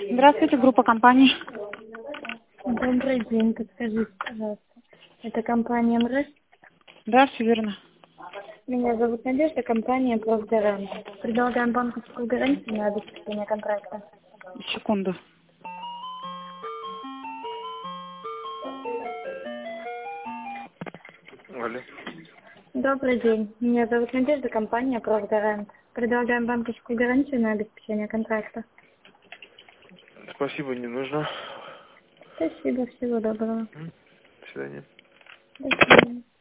Здравствуйте, группа компаний. Добрый день, подскажите, пожалуйста. Это компания МРЭС? Да, все верно. Меня зовут Надежда, компания «Профгарант». Предлагаем банковскую гарантию на обеспечение контракта. Секунду. Алло. Добрый день. Меня зовут Надежда, компания «Профгарант». Предлагаем банковскую гарантию на обеспечение контракта. Спасибо, не нужно. Спасибо, всего доброго. До свидания. До свидания.